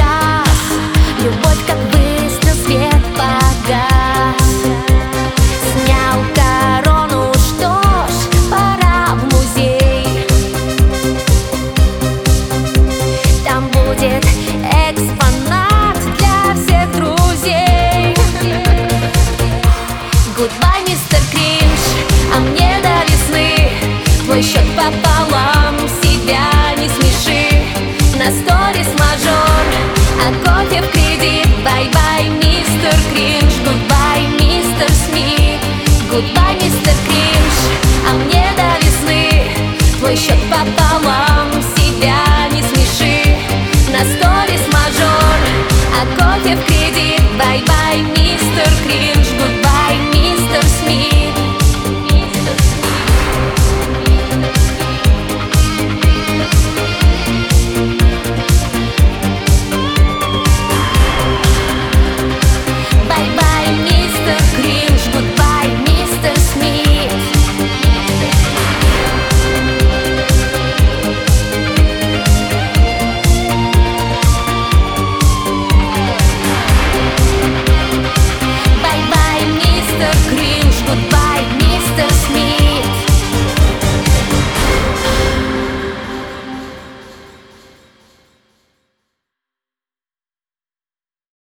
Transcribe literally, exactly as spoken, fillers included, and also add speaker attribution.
Speaker 1: час. Любовь как выстрел, свет погас. Снял корону, что ж, пора в музей. Там будет экспонат для всех друзей. Гудбай, мистер Кринж, а мне до весны. Твой счет пополам, себя не смеши. На сторис мажор, а кофе в кредит. Бай-бай, мистер Кринж, гудбай, мистер СМИ. Гудбай, мистер Кринж, а мне до весны. Твой счет пополам, себя не смеши. На сторис мажор, а кофе в кредит. Бай-бай, мистер Кринж.